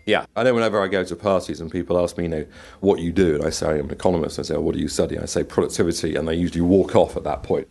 Yeah, I know whenever I go to parties and people ask me, what you do, and I say I'm an economist, I say, what do you study? I say productivity, and they usually walk off at that point.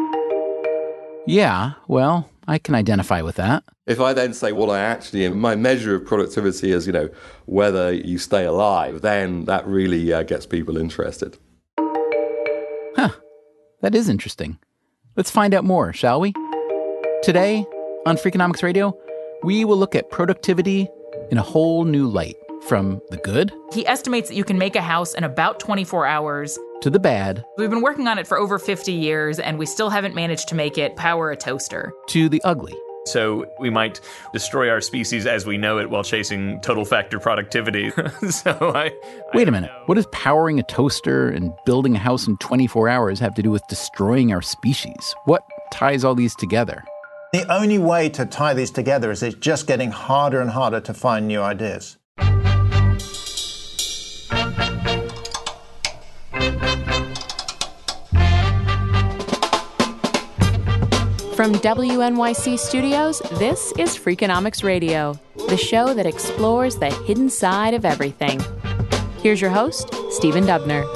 Yeah, well, I can identify with that. If I then say my measure of productivity is, whether you stay alive, then that really gets people interested. Huh, that is interesting. Let's find out more, shall we? Today, on Freakonomics Radio, we will look at productivity in a whole new light, from the good. He estimates that you can make a house in about 24 hours. To the bad. We've been working on it for over 50 years, and we still haven't managed to make it power a toaster. To the ugly. So we might destroy our species as we know it while chasing total factor productivity. Wait a minute. What does powering a toaster and building a house in 24 hours have to do with destroying our species? What ties all these together? The only way to tie these together is it's just getting harder and harder to find new ideas. From WNYC Studios, this is Freakonomics Radio, the show that explores the hidden side of everything. Here's your host, Stephen Dubner.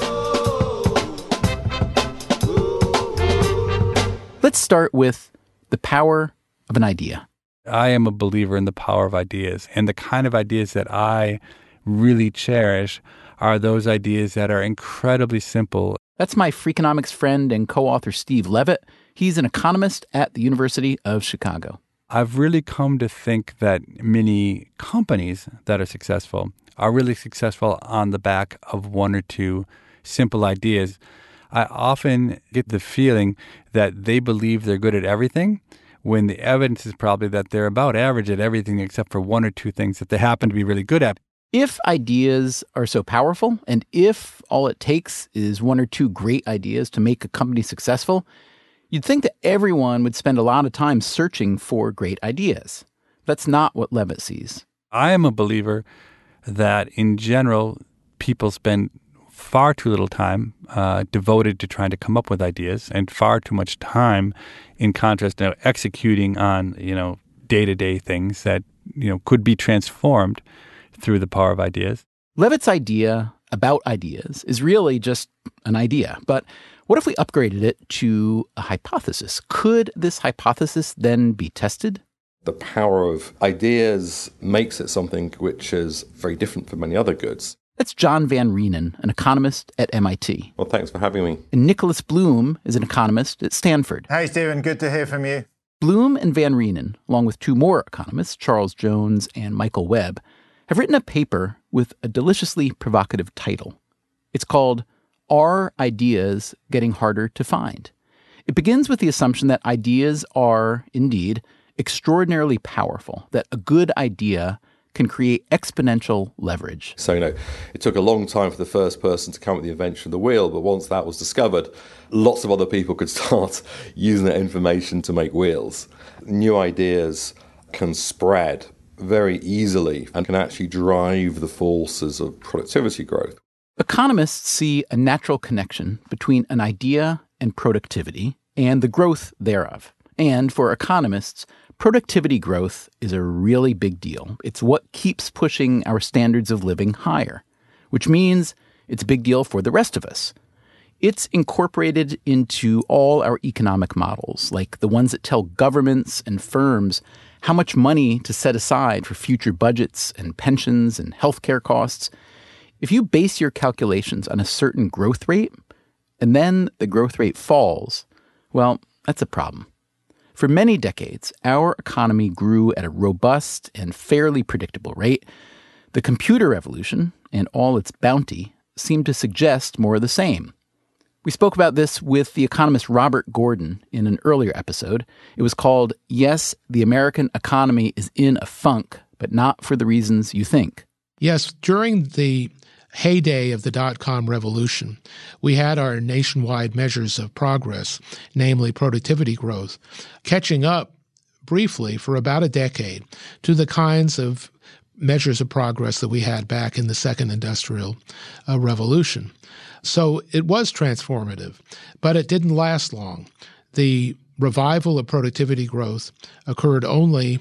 Let's start with the power of an idea. I am a believer in the power of ideas, and the kind of ideas that I really cherish are those ideas that are incredibly simple. That's my Freakonomics friend and co-author Steve Levitt. He's an economist at the University of Chicago. I've really come to think that many companies that are successful are really successful on the back of one or two simple ideas. I often get the feeling that they believe they're good at everything, when the evidence is probably that they're about average at everything except for one or two things that they happen to be really good at. If ideas are so powerful, and if all it takes is one or two great ideas to make a company successful, you'd think that everyone would spend a lot of time searching for great ideas. That's not what Levitt sees. I am a believer that, in general, people spend far too little time devoted to trying to come up with ideas, and far too much time, in contrast, executing on day-to-day things that could be transformed through the power of ideas. Levitt's idea about ideas is really just an idea, but what if we upgraded it to a hypothesis? Could this hypothesis then be tested? The power of ideas makes it something which is very different from many other goods. That's John Van Reenen, an economist at MIT. Well, thanks for having me. And Nicholas Bloom is an economist at Stanford. Hi, Stephen. Good to hear from you. Bloom and Van Reenen, along with two more economists, Charles Jones and Michael Webb, have written a paper with a deliciously provocative title. It's called Are Ideas Getting Harder to Find? It begins with the assumption that ideas are, indeed, extraordinarily powerful, that a good idea can create exponential leverage. So, it took a long time for the first person to come up with the invention of the wheel, but once that was discovered, lots of other people could start using that information to make wheels. New ideas can spread very easily and can actually drive the forces of productivity growth. Economists see a natural connection between an idea and productivity and the growth thereof. And for economists, productivity growth is a really big deal. It's what keeps pushing our standards of living higher, which means it's a big deal for the rest of us. It's incorporated into all our economic models, like the ones that tell governments and firms how much money to set aside for future budgets and pensions and healthcare costs. If you base your calculations on a certain growth rate, and then the growth rate falls, well, that's a problem. For many decades, our economy grew at a robust and fairly predictable rate. The computer revolution and all its bounty seemed to suggest more of the same. We spoke about this with the economist Robert Gordon in an earlier episode. It was called, Yes, the American Economy is in a Funk, but Not for the Reasons You Think. Yes, during the heyday of the dot-com revolution, we had our nationwide measures of progress, namely productivity growth, catching up briefly for about a decade to the kinds of measures of progress that we had back in the second industrial revolution. So it was transformative, but it didn't last long. The revival of productivity growth occurred only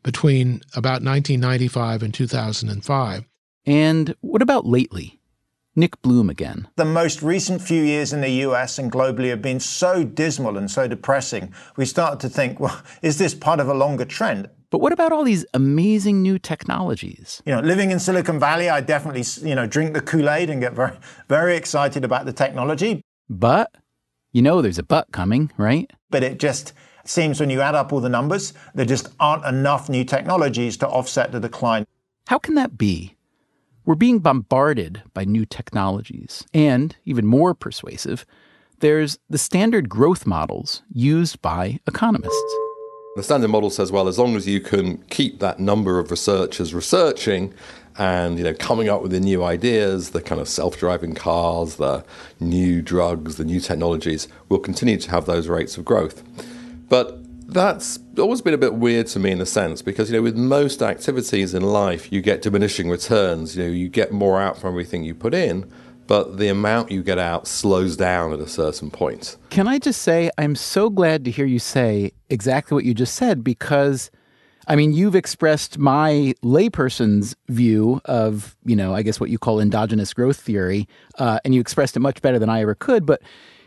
between about 1995 and 2005. And what about lately? Nick Bloom again. The most recent few years in the US and globally have been so dismal and so depressing. We started to think, well, is this part of a longer trend? But what about all these amazing new technologies? Living in Silicon Valley, I definitely, drink the Kool-Aid and get very, very excited about the technology. But, there's a but coming, right? But it just seems when you add up all the numbers, there just aren't enough new technologies to offset the decline. How can that be? We're being bombarded by new technologies. And, even more persuasive, there's the standard growth models used by economists. The standard model says, well, as long as you can keep that number of researchers researching and, coming up with the new ideas, the kind of self-driving cars, the new drugs, the new technologies, we'll continue to have those rates of growth. But that's always been a bit weird to me in a sense because, with most activities in life, you get diminishing returns. You get more out from everything you put in, but the amount you get out slows down at a certain point. Can I just say, I'm so glad to hear you say exactly what you just said because, you've expressed my layperson's view of, I guess what you call endogenous growth theory, and you expressed it much better than I ever could, but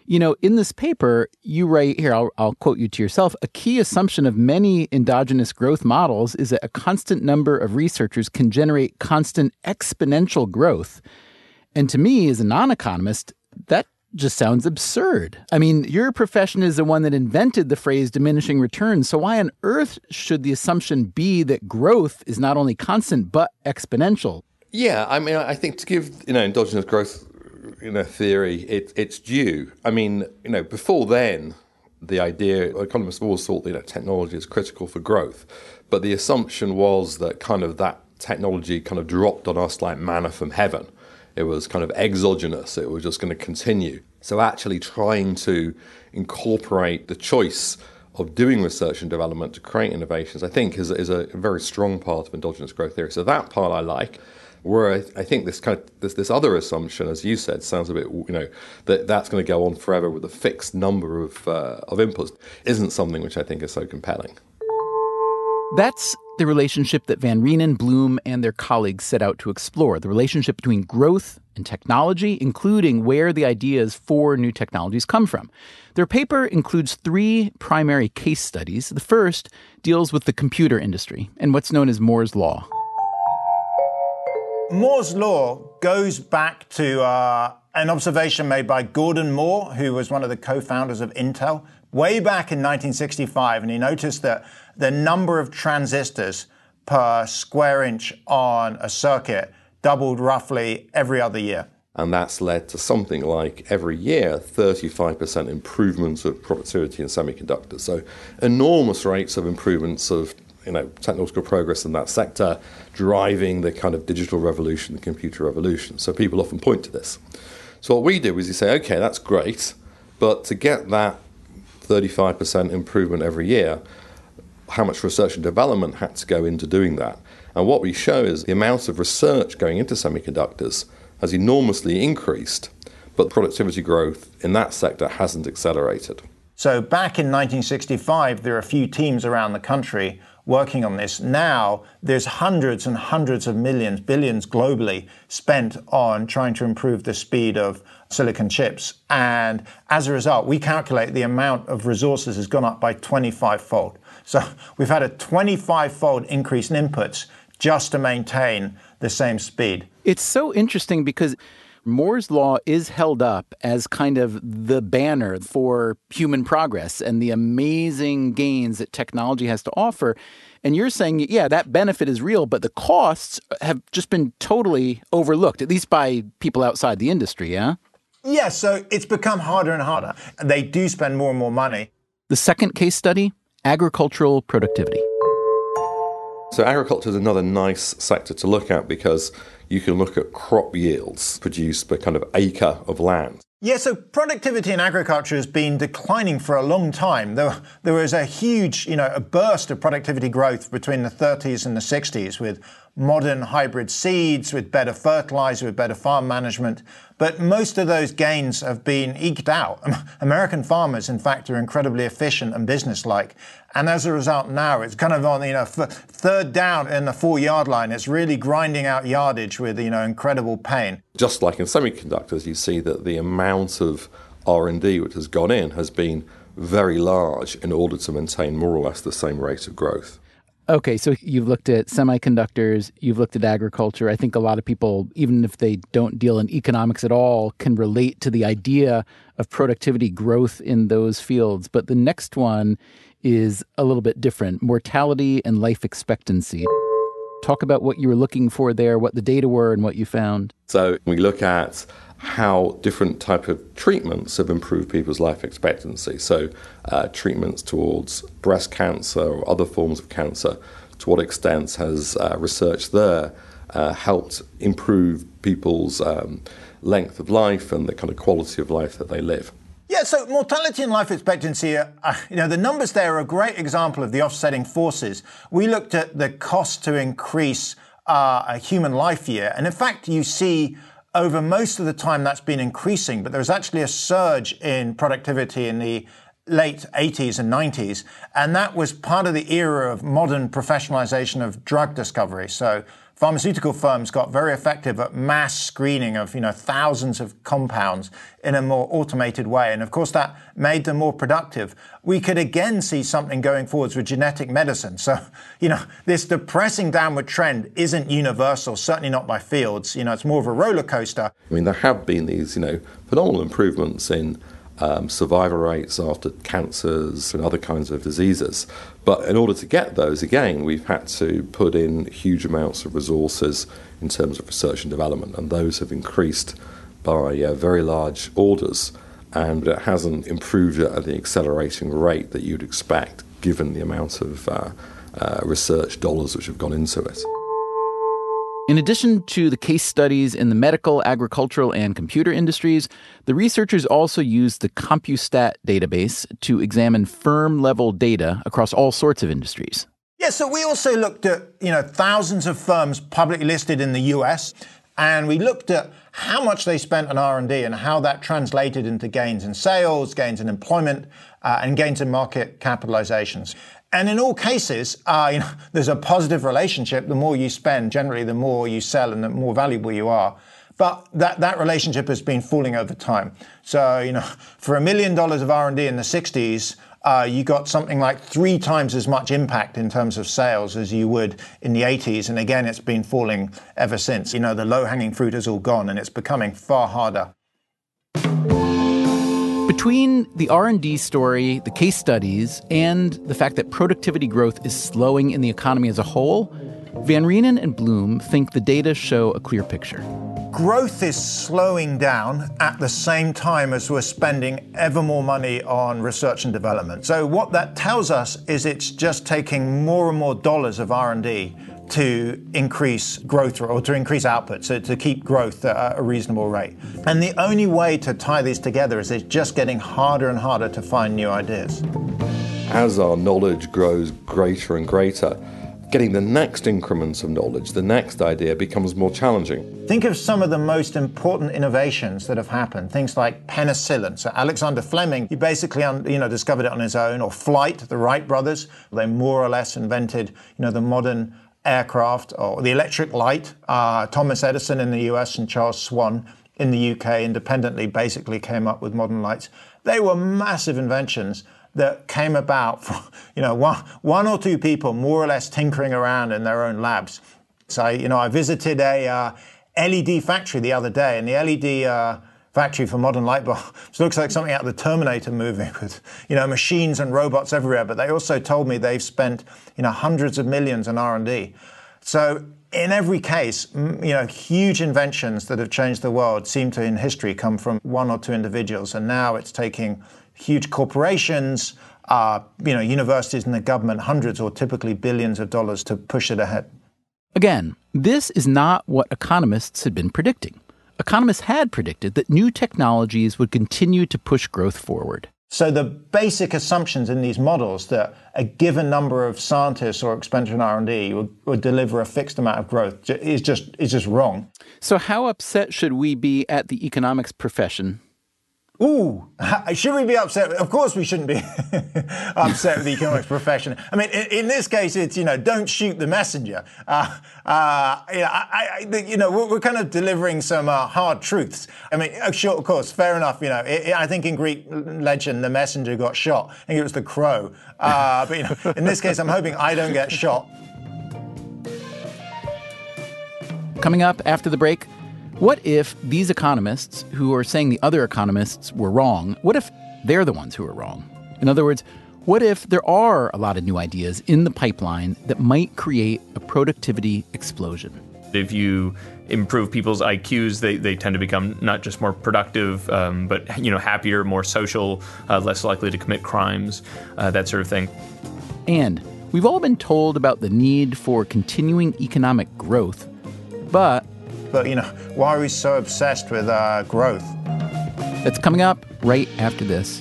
in this paper, you write here, I'll quote you to yourself, a key assumption of many endogenous growth models is that a constant number of researchers can generate constant exponential growth. And to me, as a non-economist, that just sounds absurd. Your profession is the one that invented the phrase diminishing returns. So why on earth should the assumption be that growth is not only constant, but exponential? Yeah, I think to give, endogenous growth theory, it's due. Before then, the idea, economists always thought that technology is critical for growth, but the assumption was that that technology dropped on us like manna from heaven. It was exogenous. It was just going to continue. So actually trying to incorporate the choice of doing research and development to create innovations, I think is a very strong part of endogenous growth theory. So that part I like. Where I think this other assumption, as you said, sounds a bit, that's going to go on forever with a fixed number of inputs, isn't something which I think is so compelling. That's the relationship that Van Reenen, Bloom, and their colleagues set out to explore, the relationship between growth and technology, including where the ideas for new technologies come from. Their paper includes 3 primary case studies. The first deals with the computer industry and what's known as Moore's Law. Moore's Law goes back to an observation made by Gordon Moore, who was one of the co-founders of Intel, way back in 1965. And he noticed that the number of transistors per square inch on a circuit doubled roughly every other year. And that's led to something like every year 35% improvements of productivity in semiconductors. So enormous rates of improvements of technological progress in that sector, driving the digital revolution, the computer revolution. So people often point to this. So what we do is you say, okay, that's great, but to get that 35% improvement every year, how much research and development had to go into doing that? And what we show is the amount of research going into semiconductors has enormously increased, but productivity growth in that sector hasn't accelerated. So back in 1965, there are a few teams around the country working on this. Now, there's hundreds and hundreds of millions, billions globally spent on trying to improve the speed of silicon chips. And as a result, we calculate the amount of resources has gone up by 25-fold. So we've had a 25-fold increase in inputs just to maintain the same speed. It's so interesting because Moore's Law is held up as kind of the banner for human progress and the amazing gains that technology has to offer. And you're saying, yeah, that benefit is real, but the costs have just been totally overlooked, at least by people outside the industry, yeah? Yeah, so it's become harder and harder. They do spend more and more money. The second case study, agricultural productivity. So agriculture is another nice sector to look at because you can look at crop yields produced per acre of land. Yeah, so productivity in agriculture has been declining for a long time. There was a huge, a burst of productivity growth between the 30s and the 60s with modern hybrid seeds, with better fertilizer, with better farm management. But most of those gains have been eked out. American farmers, in fact, are incredibly efficient and businesslike. And as a result, now it's kind of on, third down in the 4-yard line. It's really grinding out yardage with, incredible pain. Just like in semiconductors, you see that the amount of R&D which has gone in has been very large in order to maintain more or less the same rate of growth. Okay, so you've looked at semiconductors, you've looked at agriculture. I think a lot of people, even if they don't deal in economics at all, can relate to the idea of productivity growth in those fields. But the next one is a little bit different: mortality and life expectancy. Talk about what you were looking for there, what the data were, and what you found. So we look at how different type of treatments have improved people's life expectancy. So treatments towards breast cancer or other forms of cancer, to what extent has research there helped improve people's length of life and the kind of quality of life that they live? Yeah, so mortality and life expectancy, the numbers there are a great example of the offsetting forces. We looked at the cost to increase a human life year. And in fact, you see over most of the time that's been increasing, but there was actually a surge in productivity in the late 80s and 90s. And that was part of the era of modern professionalization of drug discovery. So pharmaceutical firms got very effective at mass screening of, thousands of compounds in a more automated way. And of course, that made them more productive. We could again see something going forwards with genetic medicine. So, this depressing downward trend isn't universal, certainly not by fields. It's more of a roller coaster. I mean, there have been these, phenomenal improvements in survival rates after cancers and other kinds of diseases. But in order to get those, again, we've had to put in huge amounts of resources in terms of research and development, and those have increased by very large orders, and it hasn't improved at the accelerating rate that you'd expect given the amount of research dollars which have gone into it. In addition to the case studies in the medical, agricultural, and computer industries, the researchers also used the CompuStat database to examine firm-level data across all sorts of industries. Yeah, so we also looked at, thousands of firms publicly listed in the US, and we looked at how much they spent on R&D and how that translated into gains in sales, gains in employment, and gains in market capitalizations. And in all cases, there's a positive relationship. The more you spend, generally, the more you sell and the more valuable you are. But that relationship has been falling over time. So, for $1 million of R&D in the 60s, you got something like 3 times as much impact in terms of sales as you would in the 80s. And again, it's been falling ever since. The low-hanging fruit is all gone, and it's becoming far harder. Between the R&D story, the case studies, and the fact that productivity growth is slowing in the economy as a whole, Van Reenen and Bloom think the data show a clear picture. Growth is slowing down at the same time as we're spending ever more money on research and development. So what that tells us is it's just taking more and more dollars of R&D to increase growth or to increase output, so to keep growth at a reasonable rate. And the only way to tie these together is it's just getting harder and harder to find new ideas. As our knowledge grows greater and greater, getting the next increments of knowledge, the next idea, becomes more challenging. Think of some of the most important innovations that have happened, things like penicillin. So Alexander Fleming, he basically discovered it on his own, or flight, the Wright brothers. They more or less invented the modern aircraft or the electric light. Thomas Edison in the US and Charles Swan in the UK independently basically came up with modern lights. They were massive inventions that came about from, one or two people more or less tinkering around in their own labs. So, I visited a LED factory the other day, and the LED factory for modern light bulbs looks like something out of the Terminator movie with, machines and robots everywhere. But they also told me they've spent, hundreds of millions in R&D. So in every case, huge inventions that have changed the world seem to, in history, come from one or two individuals. And now it's taking huge corporations, universities and the government, hundreds or typically billions of dollars to push it ahead. Again, this is not what economists had been predicting. Economists had predicted that new technologies would continue to push growth forward. So the basic assumptions in these models that a given number of scientists or expenditure in R&D would deliver a fixed amount of growth is just wrong. So how upset should we be at the economics profession? Ooh, should we be upset? Of course we shouldn't be upset with the economics profession. I mean, in this case, it's, don't shoot the messenger. We're kind of delivering some hard truths. I mean, sure, of course, fair enough. I think in Greek legend, the messenger got shot. I think it was the crow. But in this case, I'm hoping I don't get shot. Coming up after the break, what if these economists who are saying the other economists were wrong, what if they're the ones who are wrong? In other words, what if there are a lot of new ideas in the pipeline that might create a productivity explosion? If you improve people's IQs, they tend to become not just more productive, but happier, more social, less likely to commit crimes, that sort of thing. And we've all been told about the need for continuing economic growth, But why are we so obsessed with growth? That's coming up right after this.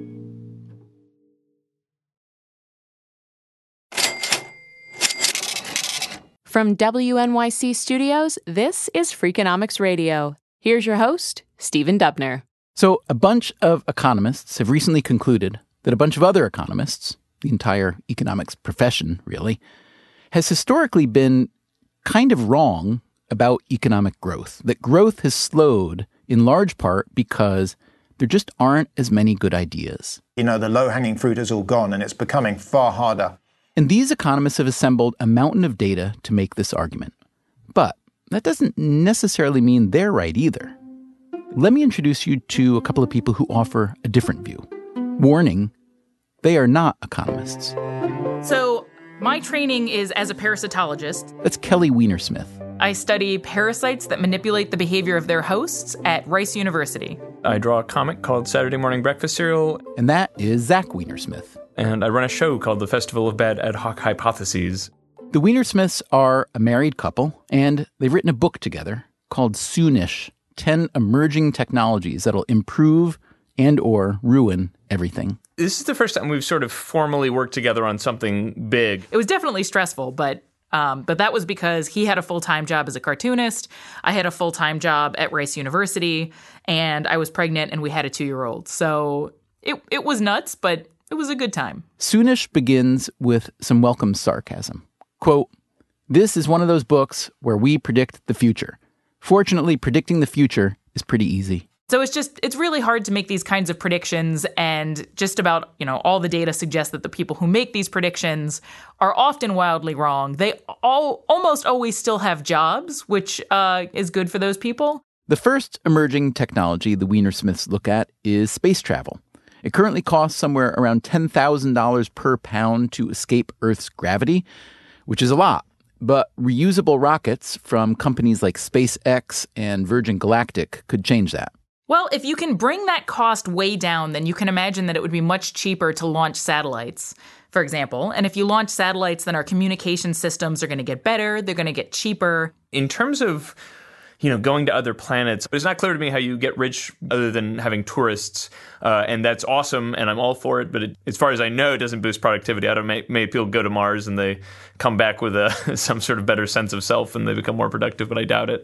From WNYC Studios, this is Freakonomics Radio. Here's your host, Stephen Dubner. So a bunch of economists have recently concluded that a bunch of other economists, the entire economics profession, really, has historically been kind of wrong about economic growth, that growth has slowed in large part because there just aren't as many good ideas. The low-hanging fruit is all gone, and it's becoming far harder. And these economists have assembled a mountain of data to make this argument. But that doesn't necessarily mean they're right either. Let me introduce you to a couple of people who offer a different view. Warning, they are not economists. So my training is as a parasitologist. That's Kelly Weinersmith. I study parasites that manipulate the behavior of their hosts at Rice University. I draw a comic called Saturday Morning Breakfast Cereal. And that is Zach Weinersmith. And I run a show called The Festival of Bad Ad Hoc Hypotheses. The Weinersmiths are a married couple, and they've written a book together called Soonish, 10 Emerging Technologies That'll Improve and or Ruin Everything. This is the first time we've sort of formally worked together on something big. It was definitely stressful, but that was because he had a full-time job as a cartoonist. I had a full-time job at Rice University, and I was pregnant, and we had a 2-year-old. So it was nuts, but it was a good time. Soonish begins with some welcome sarcasm. Quote, "This is one of those books where we predict the future. Fortunately, predicting the future is pretty easy." So it's really hard to make these kinds of predictions, and just about, all the data suggests that the people who make these predictions are often wildly wrong. They almost always still have jobs, which is good for those people. The first emerging technology the Weinersmiths look at is space travel. It currently costs somewhere around $10,000 per pound to escape Earth's gravity, which is a lot. But reusable rockets from companies like SpaceX and Virgin Galactic could change that. Well, if you can bring that cost way down, then you can imagine that it would be much cheaper to launch satellites, for example. And if you launch satellites, then our communication systems are going to get better. They're going to get cheaper. In terms of, going to other planets, it's not clear to me how you get rich other than having tourists. And that's awesome, and I'm all for it. But as far as I know, it doesn't boost productivity. I don't know, maybe people go to Mars and they come back with some sort of better sense of self and they become more productive, but I doubt it.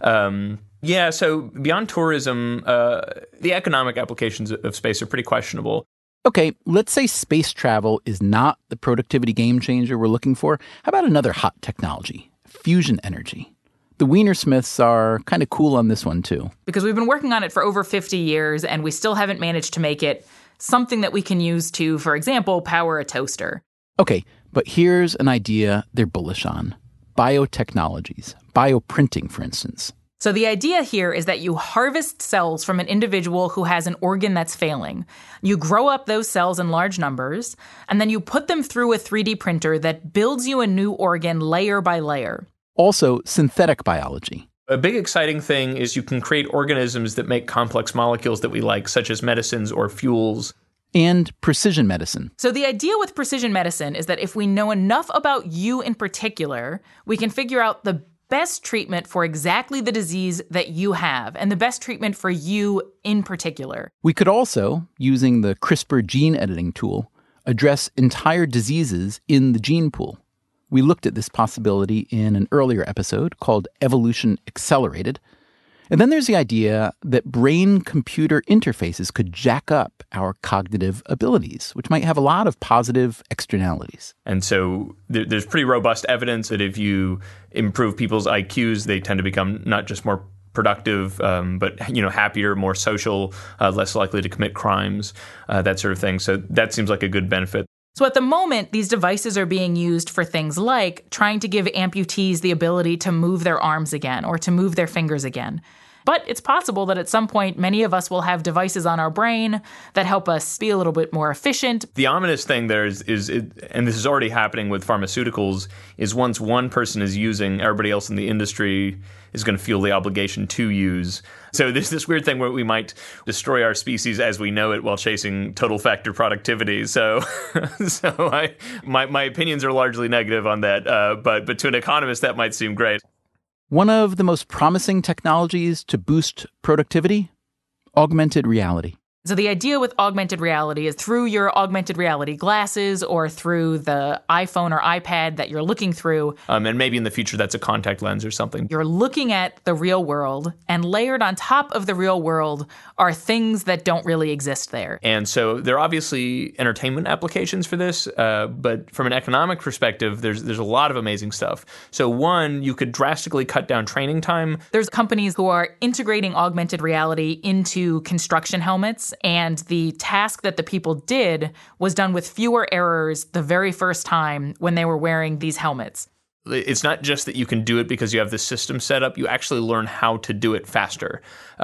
Yeah, so beyond tourism, the economic applications of space are pretty questionable. Okay, let's say space travel is not the productivity game changer we're looking for. How about another hot technology, fusion energy? The Weinersmiths are kind of cool on this one, too. Because we've been working on it for over 50 years, and we still haven't managed to make it something that we can use to, for example, power a toaster. Okay, but here's an idea they're bullish on. Biotechnologies, bioprinting, for instance. So the idea here is that you harvest cells from an individual who has an organ that's failing. You grow up those cells in large numbers, and then you put them through a 3D printer that builds you a new organ layer by layer. Also, synthetic biology. A big exciting thing is you can create organisms that make complex molecules that we like, such as medicines or fuels. And precision medicine. So the idea with precision medicine is that if we know enough about you in particular, we can figure out the best treatment for exactly the disease that you have and the best treatment for you in particular. We could also, using the CRISPR gene editing tool, address entire diseases in the gene pool. We looked at this possibility in an earlier episode called Evolution Accelerated. And then there's the idea that brain-computer interfaces could jack up our cognitive abilities, which might have a lot of positive externalities. And so there's pretty robust evidence that if you improve people's IQs, they tend to become not just more productive, but happier, more social, less likely to commit crimes, that sort of thing. So that seems like a good benefit. So at the moment, these devices are being used for things like trying to give amputees the ability to move their arms again or to move their fingers again. But it's possible that at some point, many of us will have devices on our brain that help us be a little bit more efficient. The ominous thing there is and this is already happening with pharmaceuticals, is once one person is using, everybody else in the industry is going to feel the obligation to use. So there's this weird thing where we might destroy our species as we know it while chasing total factor productivity. So my opinions are largely negative on that, but to an economist that might seem great. One of the most promising technologies to boost productivity? Augmented reality. So the idea with augmented reality is through your augmented reality glasses or through the iPhone or iPad that you're looking through. And maybe in the future that's a contact lens or something. You're looking at the real world, and layered on top of the real world are things that don't really exist there. And so there are obviously entertainment applications for this, but from an economic perspective, there's a lot of amazing stuff. So one, you could drastically cut down training time. There's companies who are integrating augmented reality into construction helmets. And the task that the people did was done with fewer errors the very first time when they were wearing these helmets. It's not just that you can do it because you have the system set up. You actually learn how to do it faster.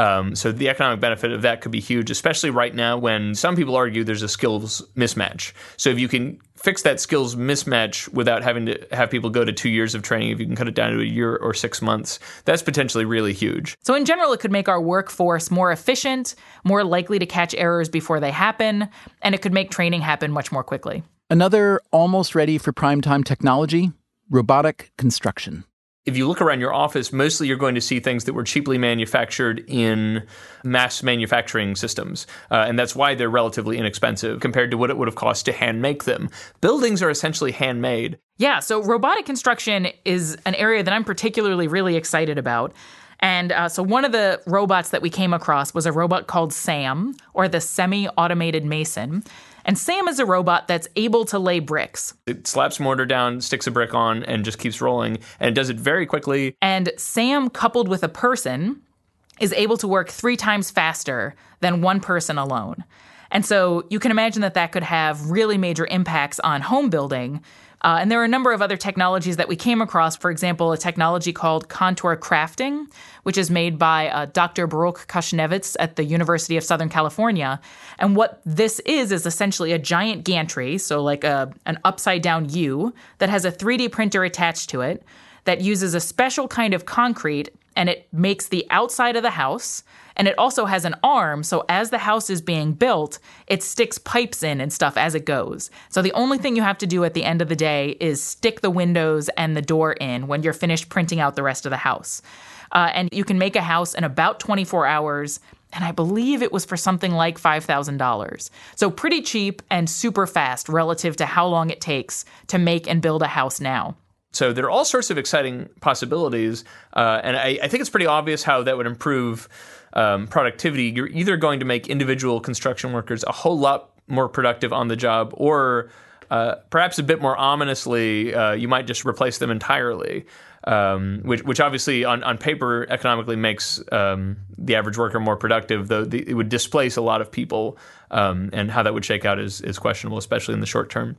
So the economic benefit of that could be huge, especially right now when some people argue there's a skills mismatch. So if you can fix that skills mismatch without having to have people go to 2 years of training, if you can cut it down to a year or 6 months, that's potentially really huge. So in general, it could make our workforce more efficient, more likely to catch errors before they happen, and it could make training happen much more quickly. Another almost ready for primetime technology? Robotic construction. If you look around your office, mostly you're going to see things that were cheaply manufactured in mass manufacturing systems. And that's why they're relatively inexpensive compared to what it would have cost to hand make them. Buildings are essentially handmade. Yeah, so robotic construction is an area that I'm particularly really excited about. And so one of the robots that we came across was a robot called SAM, or the Semi-Automated Mason. And SAM is a robot that's able to lay bricks. It slaps mortar down, sticks a brick on, and just keeps rolling. And it does it very quickly. And SAM, coupled with a person, is able to work 3 times faster than one person alone. And so you can imagine that that could have really major impacts on home building. And there are a number of other technologies that we came across. For example, a technology called contour crafting, which is made by Dr. Baruch Kashnevitz at the University of Southern California. And what this is essentially a giant gantry, so like an upside-down U, that has a 3D printer attached to it that uses a special kind of concrete, and it makes the outside of the house. And it also has an arm, so as the house is being built, it sticks pipes in and stuff as it goes. So the only thing you have to do at the end of the day is stick the windows and the door in when you're finished printing out the rest of the house. And you can make a house in about 24 hours, and I believe it was for something like $5,000. So pretty cheap and super fast relative to how long it takes to make and build a house now. So there are all sorts of exciting possibilities, and I think it's pretty obvious how that would improve productivity. You're either going to make individual construction workers a whole lot more productive on the job, or perhaps a bit more ominously, you might just replace them entirely, which obviously on paper economically makes the average worker more productive, though it would displace a lot of people, and how that would shake out is questionable, especially in the short term.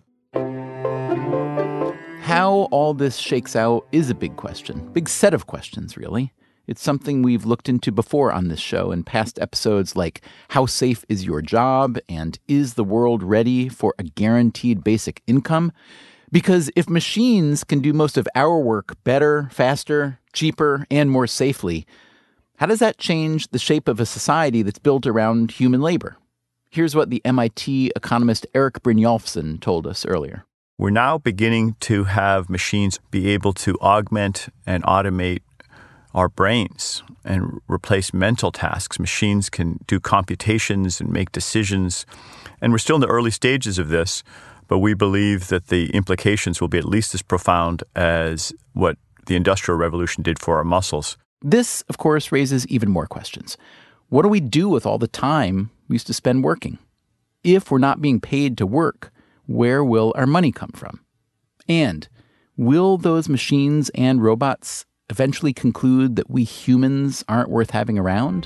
How all this shakes out is a big question, big set of questions, really. It's something we've looked into before on this show in past episodes like how safe is your job and is the world ready for a guaranteed basic income? Because if machines can do most of our work better, faster, cheaper, and more safely, how does that change the shape of a society that's built around human labor? Here's what the MIT economist Eric Brynjolfsson told us earlier. We're now beginning to have machines be able to augment and automate our brains and replace mental tasks. Machines can do computations and make decisions. And we're still in the early stages of this, but we believe that the implications will be at least as profound as what the Industrial Revolution did for our muscles. This, of course, raises even more questions. What do we do with all the time we used to spend working? If we're not being paid to work, where will our money come from? And will those machines and robots eventually conclude that we humans aren't worth having around?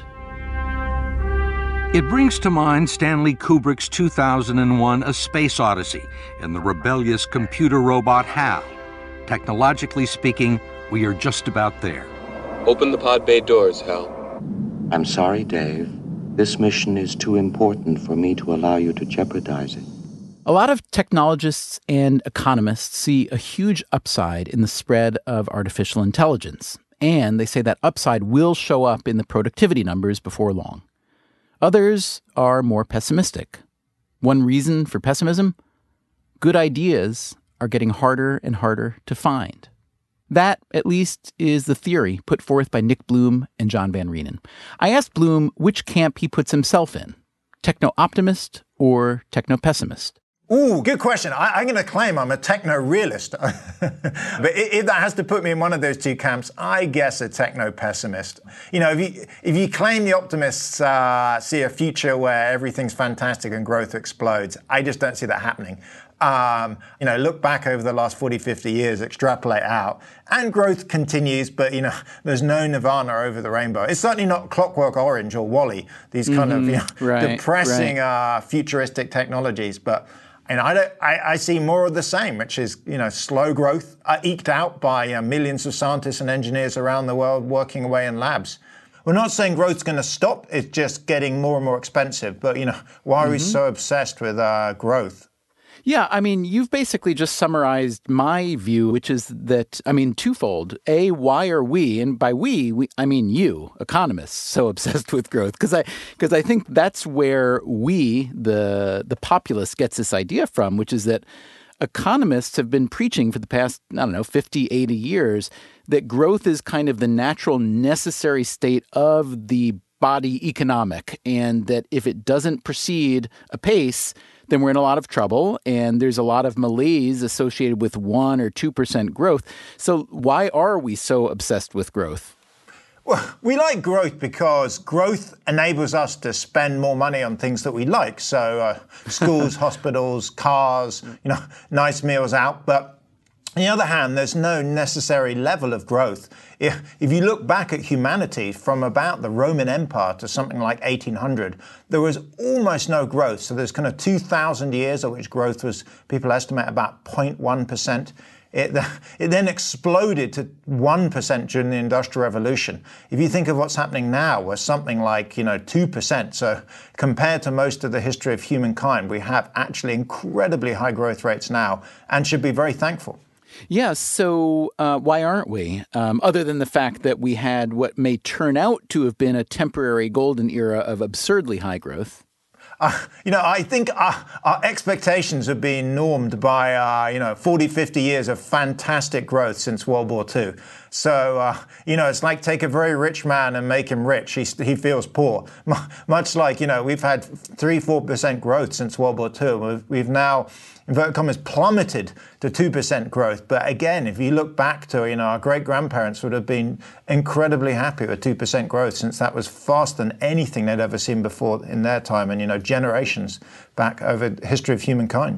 It brings to mind Stanley Kubrick's 2001 A Space Odyssey and the rebellious computer robot HAL. Technologically speaking, we are just about there. Open the pod bay doors, Hal. I'm sorry, Dave. This mission is too important for me to allow you to jeopardize it. A lot of technologists and economists see a huge upside in the spread of artificial intelligence, and they say that upside will show up in the productivity numbers before long. Others are more pessimistic. One reason for pessimism? Good ideas are getting harder and harder to find. That, at least, is the theory put forth by Nick Bloom and John Van Reenen. I asked Bloom which camp he puts himself in, techno-optimist or techno-pessimist. Ooh, good question. I'm going to claim I'm a techno-realist. But if that has to put me in one of those two camps, I guess a techno-pessimist. You know, if you claim the optimists see a future where everything's fantastic and growth explodes, I just don't see that happening. Look back over the last 40, 50 years, extrapolate out, and growth continues, but, there's no nirvana over the rainbow. It's certainly not Clockwork Orange or WALL-E, these kind of depressing futuristic technologies. But I see more of the same, which is, slow growth eked out by millions of scientists and engineers around the world working away in labs. We're not saying growth's going to stop. It's just getting more and more expensive. But, why are we so obsessed with growth? Yeah, you've basically just summarized my view, which is that, twofold. A, why are we, and by we I mean you, economists, so obsessed with growth? Because I think that's where we, the populace, gets this idea from, which is that economists have been preaching for the past, 50, 80 years, that growth is kind of the natural, necessary state of the body economic, and that if it doesn't proceed apace, then we're in a lot of trouble, and there's a lot of malaise associated with 1 or 2% growth. So why are we so obsessed with growth? Well, we like growth because growth enables us to spend more money on things that we like. So schools, hospitals, cars, nice meals out. But on the other hand, there's no necessary level of growth. If you look back at humanity from about the Roman Empire to something like 1800, there was almost no growth. So there's kind of 2,000 years of which growth was, people estimate, about 0.1%. It then exploded to 1% during the Industrial Revolution. If you think of what's happening now, we're something like 2%. So compared to most of the history of humankind, we have actually incredibly high growth rates now and should be very thankful. Yeah, so why aren't we? Other than the fact that we had what may turn out to have been a temporary golden era of absurdly high growth. I think our expectations have been normed by, 40, 50 years of fantastic growth since World War II. So, it's like take a very rich man and make him rich. He feels poor. Much like, we've had 3-4% growth since World War II. We've now, inverted commas, plummeted to 2% growth. But again, if you look back to, our great-grandparents would have been incredibly happy with 2% growth, since that was faster than anything they'd ever seen before in their time and, generations back over the history of humankind.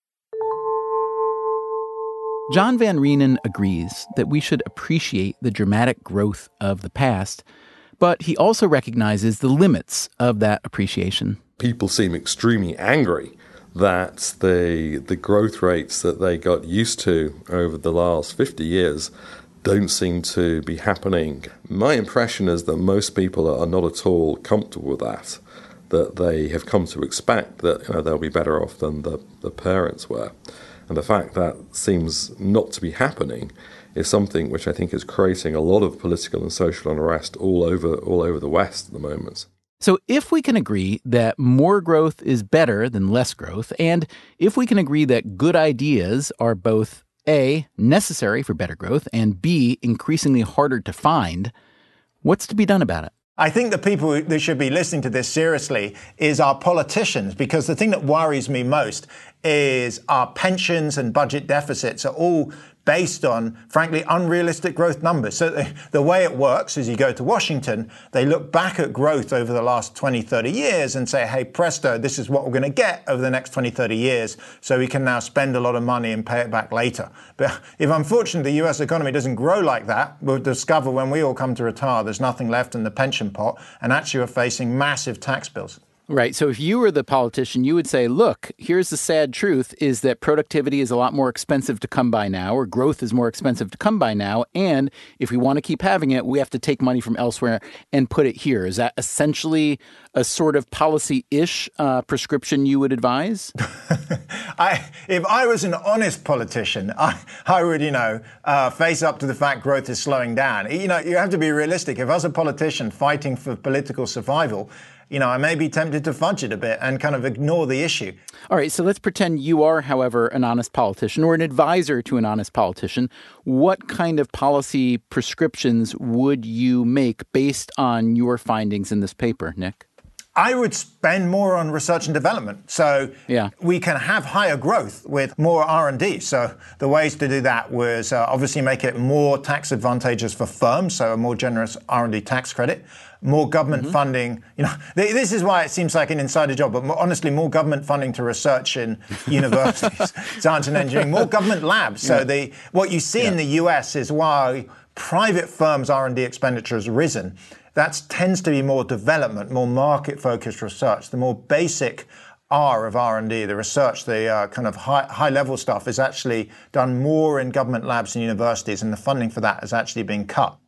John Van Reenen agrees that we should appreciate the dramatic growth of the past, but he also recognizes the limits of that appreciation. People seem extremely angry that the growth rates that they got used to over the last 50 years don't seem to be happening. My impression is that most people are not at all comfortable with that they have come to expect that they'll be better off than the parents were. And the fact that seems not to be happening is something which I think is creating a lot of political and social unrest all over the West at the moment. So if we can agree that more growth is better than less growth, and if we can agree that good ideas are both A, necessary for better growth, and B, increasingly harder to find, what's to be done about it? I think the people that should be listening to this seriously is our politicians, because the thing that worries me most is our pensions and budget deficits are all based on, frankly, unrealistic growth numbers. So the way it works is you go to Washington, they look back at growth over the last 20, 30 years and say, hey, presto, this is what we're going to get over the next 20, 30 years, so we can now spend a lot of money and pay it back later. But if unfortunately the US economy doesn't grow like that, we'll discover when we all come to retire, there's nothing left in the pension pot, and actually we're facing massive tax bills. Right. So if you were the politician, you would say, look, here's the sad truth is that productivity is a lot more expensive to come by now, or growth is more expensive to come by now. And if we want to keep having it, we have to take money from elsewhere and put it here. Is that essentially a sort of policy-ish prescription you would advise? If I was an honest politician, I would, face up to the fact growth is slowing down. You have to be realistic. If I was a politician fighting for political survival, I may be tempted to fudge it a bit and kind of ignore the issue. All right, so let's pretend you are, however, an honest politician or an advisor to an honest politician. What kind of policy prescriptions would you make based on your findings in this paper, Nick? I would spend more on research and development. So we can have higher growth with more R&D. So the ways to do that was obviously make it more tax advantageous for firms, so a more generous R&D tax credit, more government funding. This is why it seems like an insider job, but honestly, more government funding to research in universities, science and engineering, more government labs. So what you see in the US is while private firms' R&D expenditure has risen, that tends to be more development, more market-focused research. The more basic R of R&D, the research, the kind of high-level stuff is actually done more in government labs and universities, and the funding for that is actually being cut.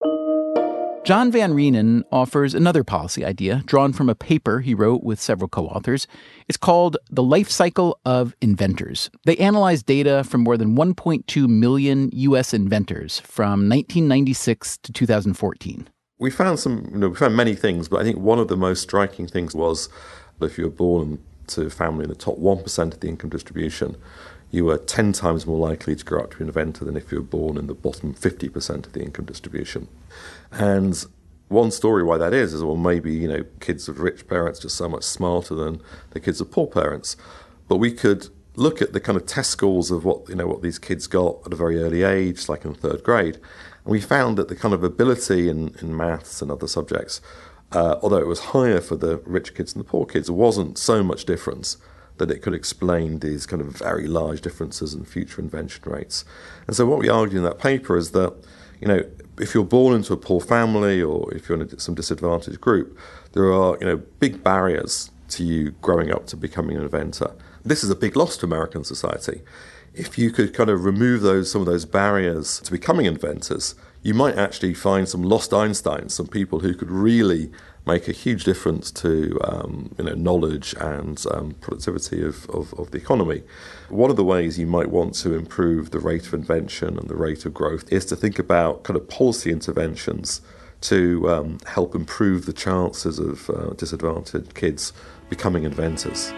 John Van Reenen offers another policy idea drawn from a paper he wrote with several co-authors. It's called The Life Cycle of Inventors. They analyzed data from more than 1.2 million U.S. inventors from 1996 to 2014. We found many things, but I think one of the most striking things was that if you were born to a family in the top 1% of the income distribution, you were 10 times more likely to grow up to be an inventor than if you were born in the bottom 50% of the income distribution. And one story why that is well, maybe, kids of rich parents are just so much smarter than the kids of poor parents. But we could look at the kind of test scores of what these kids got at a very early age, like in third grade. And we found that the kind of ability in maths and other subjects, although it was higher for the rich kids than the poor kids, there wasn't so much difference that it could explain these kind of very large differences in future invention rates. And so what we argued in that paper is that, if you're born into a poor family or if you're in some disadvantaged group, there are, big barriers to you growing up to becoming an inventor. This is a big loss to American society. If you could kind of remove some of those barriers to becoming inventors, you might actually find some lost Einsteins, some people who could really make a huge difference to knowledge and productivity of the economy. One of the ways you might want to improve the rate of invention and the rate of growth is to think about kind of policy interventions to help improve the chances of disadvantaged kids becoming inventors.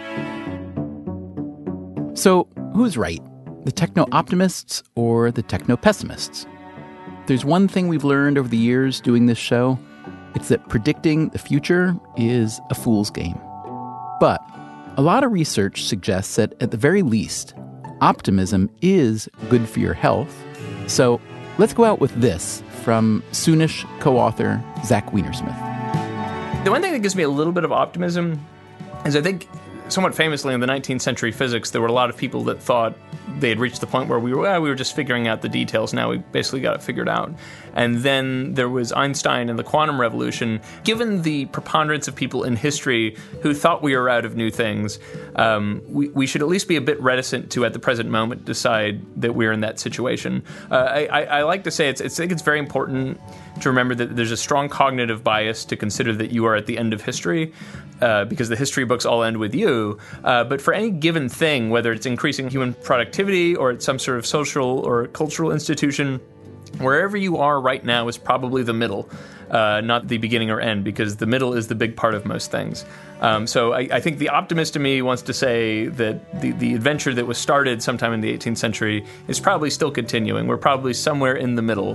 So who's right? The techno-optimists or the techno-pessimists? There's one thing we've learned over the years doing this show. It's that predicting the future is a fool's game. But a lot of research suggests that, at the very least, optimism is good for your health. So let's go out with this from Soonish co-author Zach Weinersmith. The one thing that gives me a little bit of optimism is I think somewhat famously in the 19th century physics, there were a lot of people that thought they had reached the point where we were just figuring out the details. Now we basically got it figured out. And then there was Einstein and the quantum revolution. Given the preponderance of people in history who thought we were out of new things, we should at least be a bit reticent to, at the present moment, decide that we're in that situation. I like to say I think it's very important to remember that there's a strong cognitive bias to consider that you are at the end of history, because the history books all end with you. But for any given thing, whether it's increasing human productivity or it's some sort of social or cultural institution, wherever you are right now is probably the middle, not the beginning or end, because the middle is the big part of most things. So I think the optimist in me wants to say that the adventure that was started sometime in the 18th century is probably still continuing. We're probably somewhere in the middle.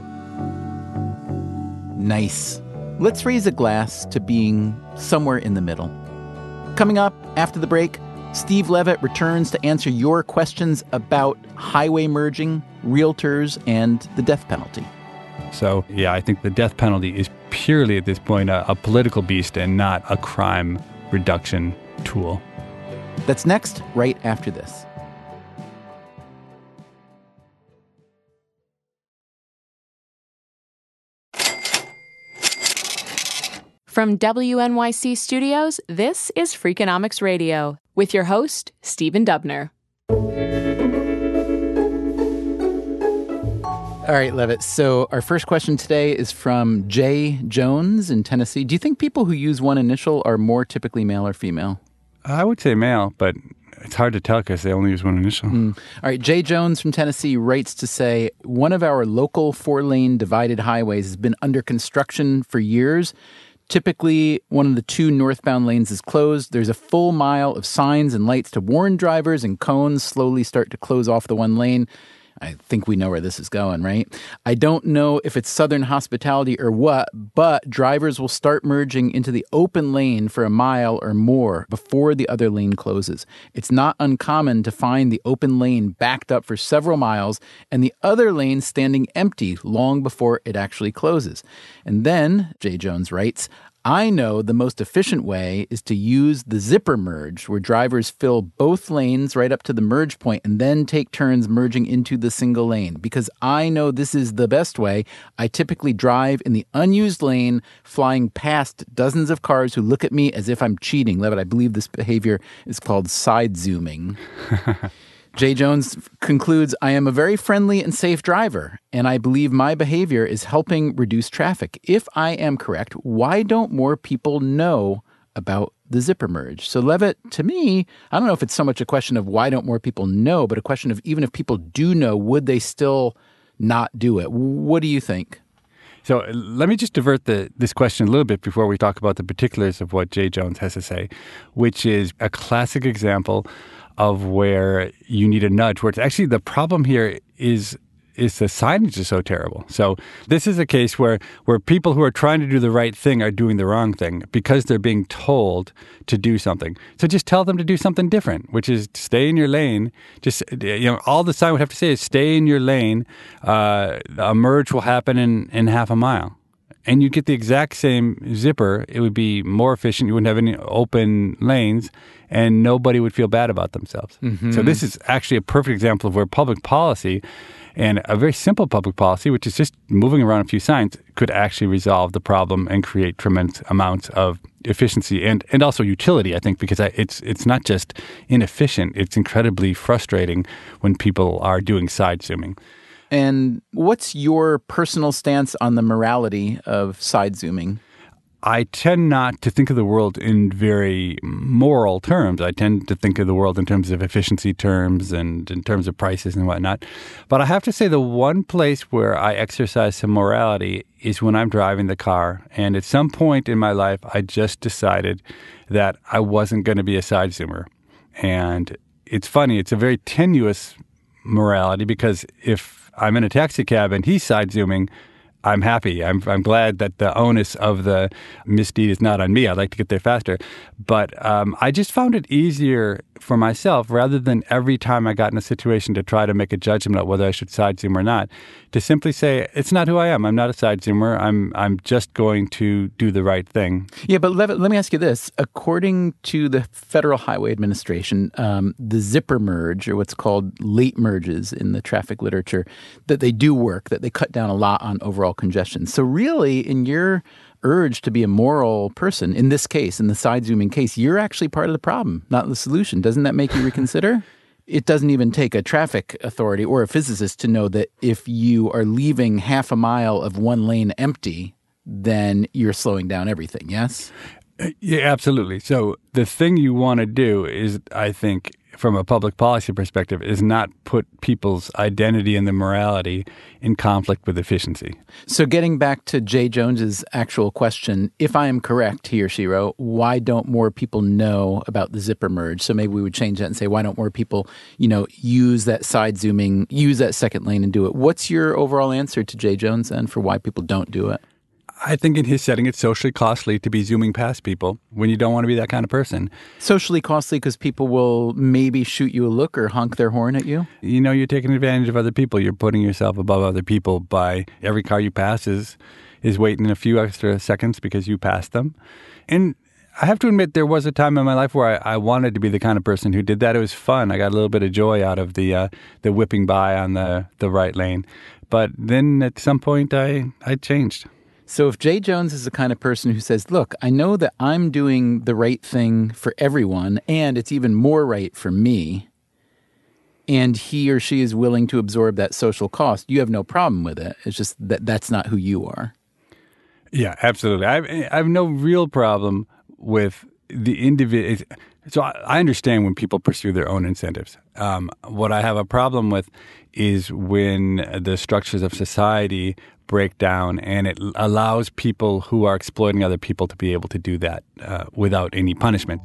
Nice. Let's raise a glass to being somewhere in the middle. Coming up after the break, Steve Levitt returns to answer your questions about highway merging, realtors, and the death penalty. So, yeah, I think the death penalty is purely at this point a political beast and not a crime reduction tool. That's next, right after this. From WNYC Studios, this is Freakonomics Radio with your host, Stephen Dubner. All right, Levitt. So our first question today is from Jay Jones in Tennessee. Do you think people who use one initial are more typically male or female? I would say male, but it's hard to tell because they only use one initial. All right, Jay Jones from Tennessee writes to say, one of our local 4-lane divided highways has been under construction for years. Typically, one of the 2 northbound lanes is closed. There's a full mile of signs and lights to warn drivers, and cones slowly start to close off the one lane. I think we know where this is going, right? I don't know if it's Southern hospitality or what, but drivers will start merging into the open lane for a mile or more before the other lane closes. It's not uncommon to find the open lane backed up for several miles and the other lane standing empty long before it actually closes. And then, Jay Jones writes, I know the most efficient way is to use the zipper merge, where drivers fill both lanes right up to the merge point and then take turns merging into the single lane. Because I know this is the best way, I typically drive in the unused lane, flying past dozens of cars who look at me as if I'm cheating. Levitt, I believe this behavior is called side zooming. Jay Jones concludes, I am a very friendly and safe driver, and I believe my behavior is helping reduce traffic. If I am correct, why don't more people know about the zipper merge? So, Levitt, to me, I don't know if it's so much a question of why don't more people know, but a question of even if people do know, would they still not do it? What do you think? So let me just divert this question a little bit before we talk about the particulars of what Jay Jones has to say, which is a classic example of where you need a nudge, where it's actually the problem here is the signage is so terrible. So this is a case where people who are trying to do the right thing are doing the wrong thing because they're being told to do something. So just tell them to do something different, which is stay in your lane. Just, all the sign would have to say is stay in your lane. A merge will happen in half a mile. And you get the exact same zipper. It would be more efficient. You wouldn't have any open lanes, and nobody would feel bad about themselves. Mm-hmm. So this is actually a perfect example of where public policy, and a very simple public policy, which is just moving around a few signs, could actually resolve the problem and create tremendous amounts of efficiency and also utility, I think, because it's not just inefficient. It's incredibly frustrating when people are doing side zooming. And what's your personal stance on the morality of side zooming? I tend not to think of the world in very moral terms. I tend to think of the world in terms of efficiency terms and in terms of prices and whatnot. But I have to say the one place where I exercise some morality is when I'm driving the car. And at some point in my life, I just decided that I wasn't going to be a side zoomer. And it's funny, it's a very tenuous morality because if I'm in a taxi cab and he's side zooming, I'm happy. I'm glad that the onus of the misdeed is not on me. I'd like to get there faster. But I just found it easier for myself, rather than every time I got in a situation to try to make a judgment about whether I should side zoom or not, to simply say, it's not who I am. I'm not a side zoomer. I'm just going to do the right thing. Yeah, but let me ask you this. According to the Federal Highway Administration, the zipper merge, or what's called late merges in the traffic literature, that they do work, that they cut down a lot on overall congestion. So really, in your urge to be a moral person, in this case, in the side zooming case, you're actually part of the problem, not the solution. Doesn't that make you reconsider? It doesn't even take a traffic authority or a physicist to know that if you are leaving half a mile of one lane empty, then you're slowing down everything, yes? Yeah, absolutely. So the thing you want to do is, I think, from a public policy perspective is not put people's identity and their morality in conflict with efficiency. So getting back to Jay Jones's actual question, if I am correct, he or she wrote, why don't more people know about the zipper merge? So maybe we would change that and say, why don't more people, use that side zooming, use that second lane and do it? What's your overall answer to Jay Jones then for why people don't do it? I think in his setting, it's socially costly to be zooming past people when you don't want to be that kind of person. Socially costly because people will maybe shoot you a look or honk their horn at you? You're taking advantage of other people. You're putting yourself above other people by every car you pass is waiting a few extra seconds because you passed them. And I have to admit, there was a time in my life where I wanted to be the kind of person who did that. It was fun. I got a little bit of joy out of the whipping by on the right lane. But then at some point, I changed. So if Jay Jones is the kind of person who says, look, I know that I'm doing the right thing for everyone, and it's even more right for me, and he or she is willing to absorb that social cost, you have no problem with it. It's just that that's not who you are. Yeah, absolutely. I have no real problem with the individual. So I understand when people pursue their own incentives. What I have a problem with is when the structures of society break down and it allows people who are exploiting other people to be able to do that without any punishment.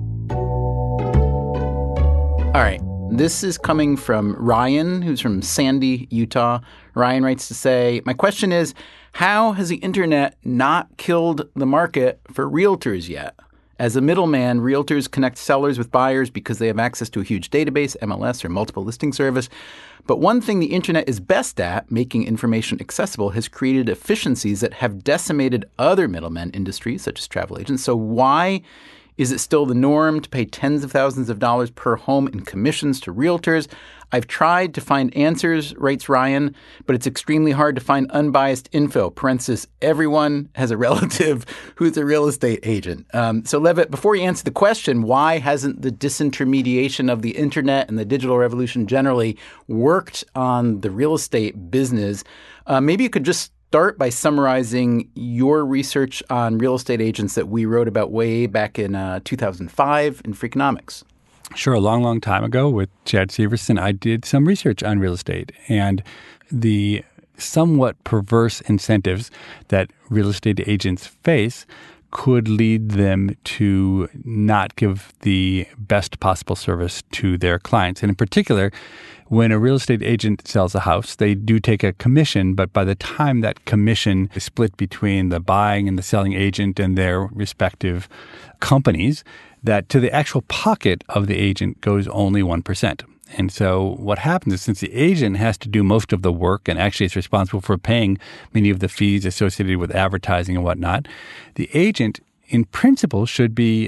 All right. This is coming from Ryan, who's from Sandy, Utah. Ryan writes to say, my question is, how has the internet not killed the market for realtors yet? As a middleman, realtors connect sellers with buyers because they have access to a huge database, MLS, or multiple listing service. But one thing the internet is best at, making information accessible, has created efficiencies that have decimated other middlemen industries, such as travel agents. So why is it still the norm to pay tens of thousands of dollars per home in commissions to realtors? I've tried to find answers, writes Ryan, but it's extremely hard to find unbiased info. Parenthesis, everyone has a relative who's a real estate agent. So Levitt, before you answer the question, why hasn't the disintermediation of the internet and the digital revolution generally worked on the real estate business? Maybe you could just start by summarizing your research on real estate agents that we wrote about way back in 2005 in Freakonomics. Sure. A long, long time ago with Chad Severson, I did some research on real estate and the somewhat perverse incentives that real estate agents face could lead them to not give the best possible service to their clients. And in particular, when a real estate agent sells a house, they do take a commission, but by the time that commission is split between the buying and the selling agent and their respective companies, that to the actual pocket of the agent goes only 1%. And so what happens is since the agent has to do most of the work and actually is responsible for paying many of the fees associated with advertising and whatnot, the agent in principle should be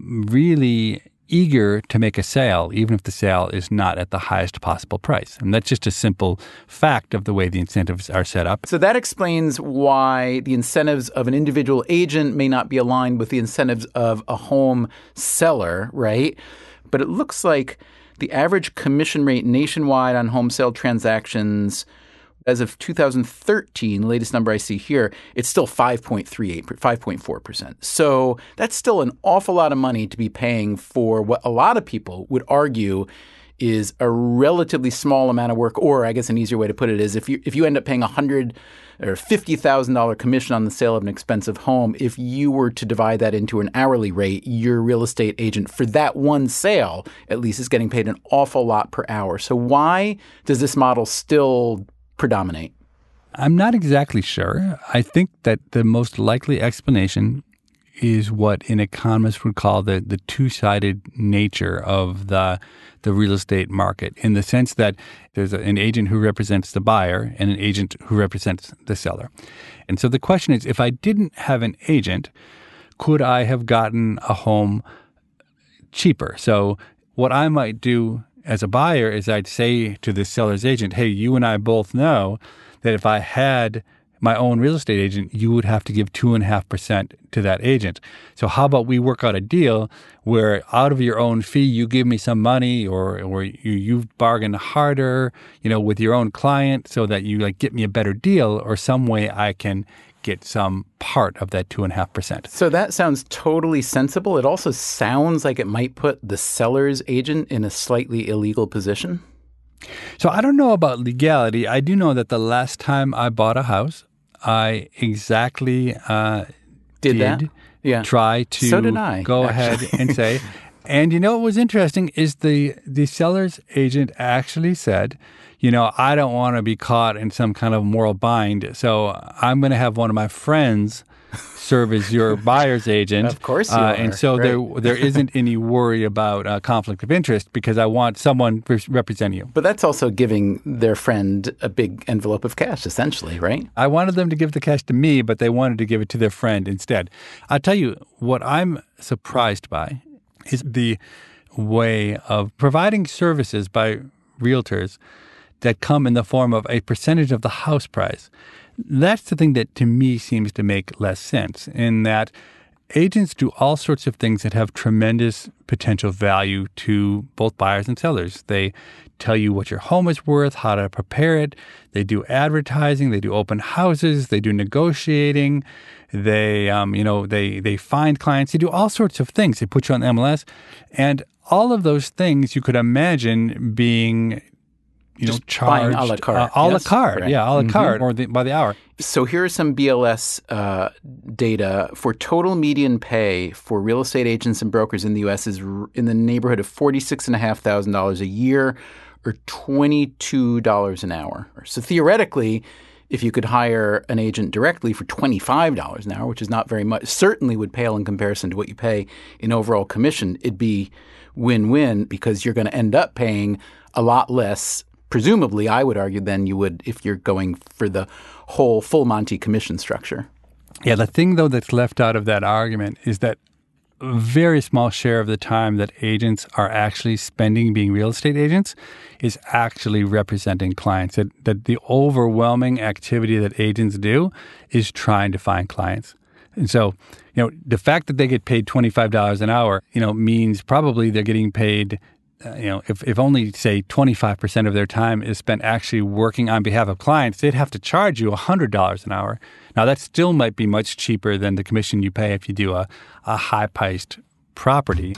really eager to make a sale, even if the sale is not at the highest possible price. And that's just a simple fact of the way the incentives are set up. So that explains why the incentives of an individual agent may not be aligned with the incentives of a home seller, right? But it looks like the average commission rate nationwide on home sale transactions as of 2013, the latest number I see here, it's still 5.4%. So that's still an awful lot of money to be paying for what a lot of people would argue is a relatively small amount of work. Or I guess an easier way to put it is if you end up paying $100,000 or $50,000 commission on the sale of an expensive home, if you were to divide that into an hourly rate, your real estate agent for that one sale at least is getting paid an awful lot per hour. So why does this model still predominate? I'm not exactly sure. I think that the most likely explanation is what an economist would call the two-sided nature of the real estate market, in the sense that there's an agent who represents the buyer and an agent who represents the seller. And so the question is, if I didn't have an agent, could I have gotten a home cheaper? So what I might do as a buyer is I'd say to the seller's agent, hey, you and I both know that if I had my own real estate agent, you would have to give 2.5% to that agent. So how about we work out a deal where out of your own fee, you give me some money or you bargain harder, with your own client so that you get me a better deal or some way I can get some part of that 2.5%. So that sounds totally sensible. It also sounds like it might put the seller's agent in a slightly illegal position. So I don't know about legality. I do know that the last time I bought a house, I exactly did that? Yeah. Try to so did I, go actually. ahead and say. And you know what was interesting is the seller's agent actually said, I don't want to be caught in some kind of moral bind, so I'm going to have one of my friends serve as your buyer's agent. Of course you are. And so there isn't any worry about conflict of interest because I want someone representing you. But that's also giving their friend a big envelope of cash, essentially, right? I wanted them to give the cash to me, but they wanted to give it to their friend instead. I'll tell you, what I'm surprised by is the way of providing services by realtors that come in the form of a percentage of the house price. That's the thing that to me seems to make less sense, in that agents do all sorts of things that have tremendous potential value to both buyers and sellers. They tell you what your home is worth, how to prepare it. They do advertising. They do open houses. They do negotiating. They, they find clients. They do all sorts of things. They put you on MLS. And all of those things you could imagine being just charged a la carte. A la carte, right. Yeah, a la carte, or by the hour. So here are some BLS data for total median pay for real estate agents and brokers in the U.S. is in the neighborhood of $46,500 a year, or $22 an hour. So theoretically, if you could hire an agent directly for $25 an hour, which is not very much, certainly would pale in comparison to what you pay in overall commission, it'd be win-win because you're going to end up paying a lot less, presumably, I would argue, than you would if you're going for the whole full Monty commission structure. Yeah, the thing, though, that's left out of that argument is that a very small share of the time that agents are actually spending being real estate agents is actually representing clients. That the overwhelming activity that agents do is trying to find clients. And so, the fact that they get paid $25 an hour, means probably they're getting paid, if only, say, 25% of their time is spent actually working on behalf of clients, they'd have to charge you $100 an hour. Now, that still might be much cheaper than the commission you pay if you do a high-priced property.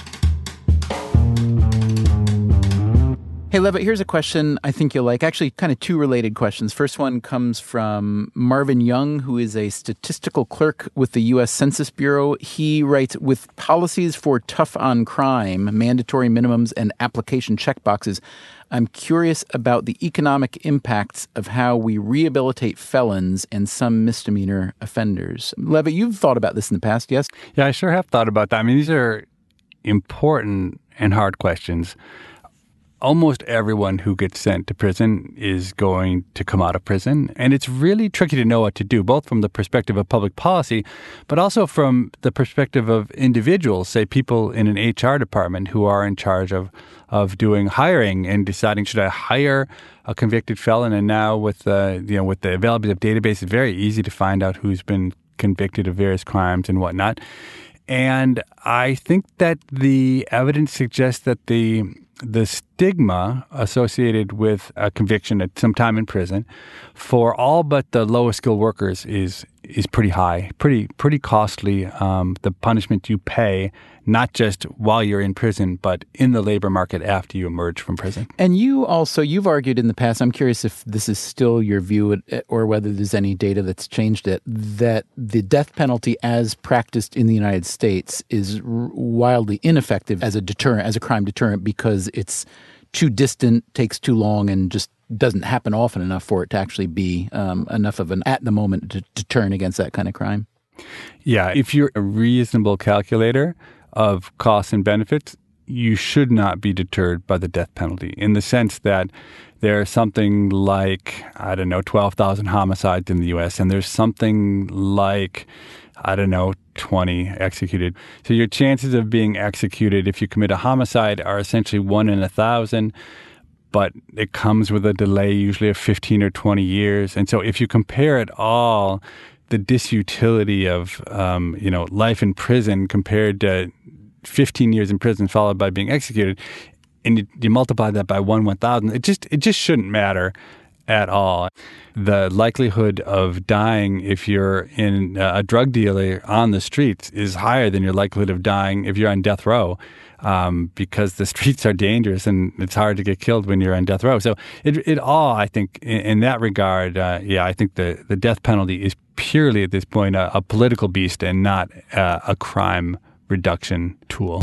Hey, Levitt, here's a question I think you'll like. Actually, kind of two related questions. First one comes from Marvin Young, who is a statistical clerk with the U.S. Census Bureau. He writes, with policies for tough on crime, mandatory minimums, and application checkboxes, I'm curious about the economic impacts of how we rehabilitate felons and some misdemeanor offenders. Levitt, you've thought about this in the past, yes? Yeah, I sure have thought about that. I mean, these are important and hard questions. Almost everyone who gets sent to prison is going to come out of prison. And it's really tricky to know what to do, both from the perspective of public policy, but also from the perspective of individuals, say people in an HR department who are in charge of doing hiring and deciding, should I hire a convicted felon? And now with the availability of databases, it's very easy to find out who's been convicted of various crimes and whatnot. And I think that the evidence suggests that the stigma associated with a conviction at some time in prison for all but the lowest skilled workers is pretty high, pretty costly. The punishment you pay, not just while you're in prison, but in the labor market after you emerge from prison. And you've argued in the past, I'm curious if this is still your view or whether there's any data that's changed it, that the death penalty as practiced in the United States is wildly ineffective as a deterrent, as a crime deterrent, because it's too distant, takes too long, and just doesn't happen often enough for it to actually be enough of an at-the-moment deterrent against that kind of crime. Yeah, if you're a reasonable calculator of costs and benefits, you should not be deterred by the death penalty, in the sense that there's something like, 12,000 homicides in the U.S., and there's something like, 20 executed. So your chances of being executed if you commit a homicide are essentially 1 in 1,000, but it comes with a delay usually of 15 or 20 years. And so if you compare it all, the disutility of, life in prison compared to 15 years in prison followed by being executed, and you multiply that by 1,000, it just shouldn't matter. at all. The likelihood of dying if you're in a drug dealer on the streets is higher than your likelihood of dying if you're on death row, because the streets are dangerous and it's hard to get killed when you're on death row. So it all, I think, in that regard, I think the death penalty is purely at this point a political beast and not a crime reduction tool.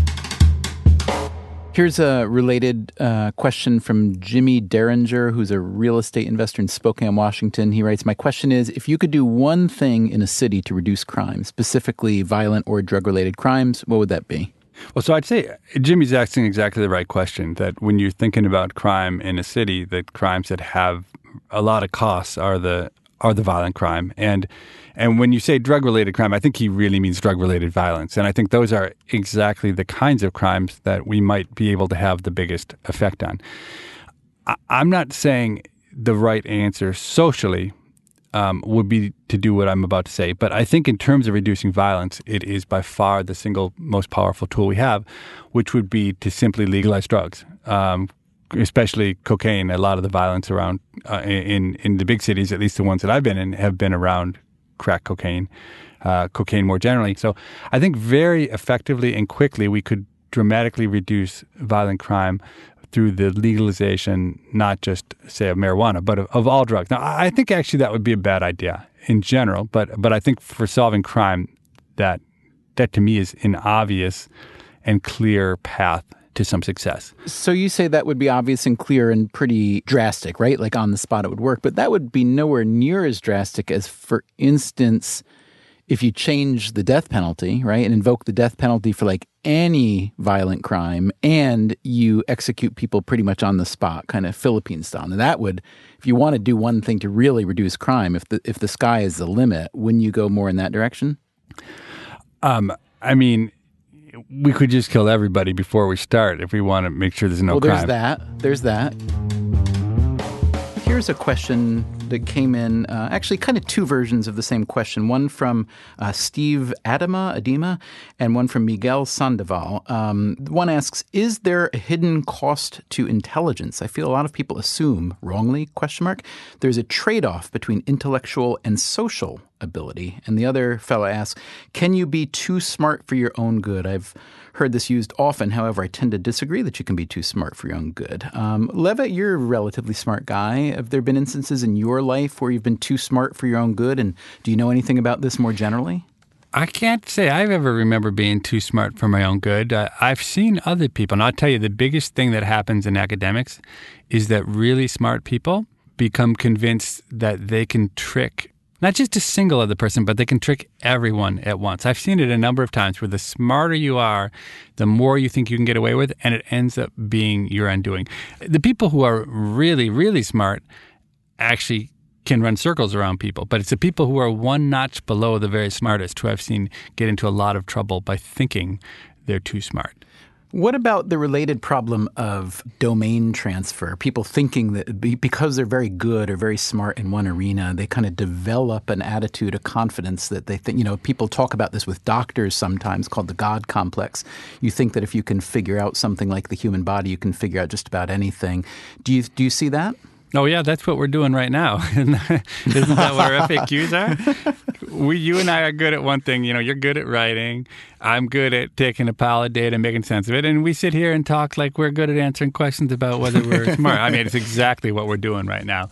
Here's a related question from Jimmy Derringer, who's a real estate investor in Spokane, Washington. He writes, my question is, if you could do one thing in a city to reduce crime, specifically violent or drug-related crimes, what would that be? Well, so I'd say Jimmy's asking exactly the right question, that when you're thinking about crime in a city, that crimes that have a lot of costs are the violent crime. And when you say drug-related crime, I think he really means drug-related violence. And I think those are exactly the kinds of crimes that we might be able to have the biggest effect on. I'm not saying the right answer socially would be to do what I'm about to say. But I think in terms of reducing violence, it is by far the single most powerful tool we have, which would be to simply legalize drugs. Especially cocaine. A lot of the violence around in the big cities, at least the ones that I've been in, have been around crack cocaine, cocaine more generally. So I think very effectively and quickly we could dramatically reduce violent crime through the legalization, not just, say, of marijuana, but of all drugs. Now, I think actually that would be a bad idea in general, but I think for solving crime, that to me is an obvious and clear path to some success. So you say that would be obvious and clear and pretty drastic, right? Like on the spot it would work, but that would be nowhere near as drastic as, for instance, if you change the death penalty, right, and invoke the death penalty for like any violent crime and you execute people pretty much on the spot, kind of Philippine style. And that would, if you want to do one thing to really reduce crime, if the sky is the limit, wouldn't you go more in that direction? I mean, we could just kill everybody before we start if we want to make sure there's no crime. There's that. Here's a question that came in, actually kind of two versions of the same question, one from Steve Adema, and one from Miguel Sandoval. One asks, is there a hidden cost to intelligence? I feel a lot of people assume, wrongly, there's a trade-off between intellectual and social ability. And the other fella asks, can you be too smart for your own good? I've heard this used often. However, I tend to disagree that you can be too smart for your own good. Levitt, you're a relatively smart guy. Have there been instances in your life where you've been too smart for your own good? And do you know anything about this more generally? I can't say I've ever remember being too smart for my own good. I've seen other people, and I'll tell you the biggest thing that happens in academics is that really smart people become convinced that they can trick not just a single other person, but they can trick everyone at once. I've seen it a number of times where the smarter you are, the more you think you can get away with, and it ends up being your undoing. The people who are really, really smart actually can run circles around people, but it's the people who are one notch below the very smartest who I've seen get into a lot of trouble by thinking they're too smart. What about the related problem of domain transfer? People thinking that because they're very good or very smart in one arena, they kind of develop an attitude of confidence that they think, people talk about this with doctors sometimes called the God complex. You think that if you can figure out something like the human body, you can figure out just about anything. Do you see that? Oh, yeah, that's what we're doing right now. Isn't that what our FAQs are? You and I are good at one thing. You're good at writing. I'm good at taking a pile of data and making sense of it. And we sit here and talk like we're good at answering questions about whether we're smart. I mean, it's exactly what we're doing right now.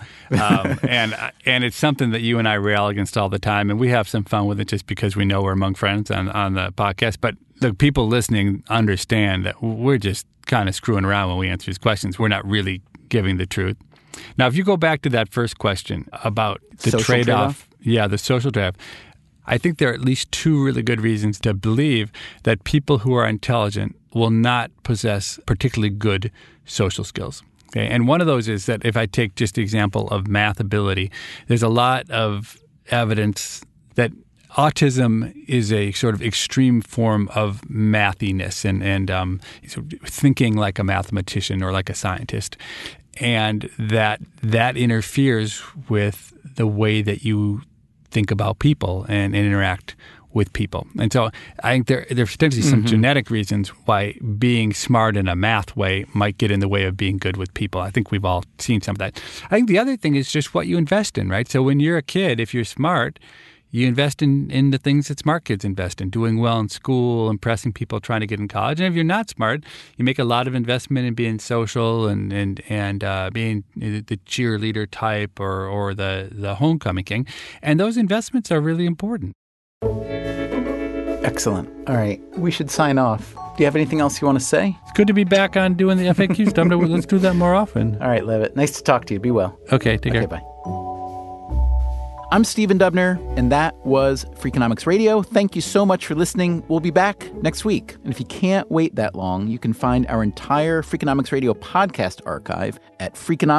And it's something that you and I rail against all the time. And we have some fun with it just because we know we're among friends on the podcast. But the people listening understand that we're just kind of screwing around when we answer these questions. We're not really giving the truth. Now, if you go back to that first question about the trade-off, the social trade-off, I think there are at least two really good reasons to believe that people who are intelligent will not possess particularly good social skills. Okay? And one of those is that if I take just the example of math ability, there's a lot of evidence that autism is a sort of extreme form of mathiness and sort of thinking like a mathematician or like a scientist. And that interferes with the way that you think about people and interact with people. And so I think there's potentially some genetic reasons why being smart in a math way might get in the way of being good with people. I think we've all seen some of that. I think the other thing is just what you invest in, right? So when you're a kid, if you're smart, you invest in the things that smart kids invest in, doing well in school, impressing people, trying to get in college. And if you're not smart, you make a lot of investment in being social and being the cheerleader type or the homecoming king. And those investments are really important. Excellent. All right. We should sign off. Do you have anything else you want to say? It's good to be back on doing the FAQ stuff. Let's do that more often. All right, Levitt. Nice to talk to you. Be well. Okay, take care. Okay, bye. I'm Stephen Dubner, and that was Freakonomics Radio. Thank you so much for listening. We'll be back next week. And if you can't wait that long, you can find our entire Freakonomics Radio podcast archive at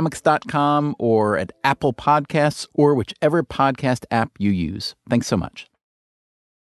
Freakonomics.com or at Apple Podcasts or whichever podcast app you use. Thanks so much.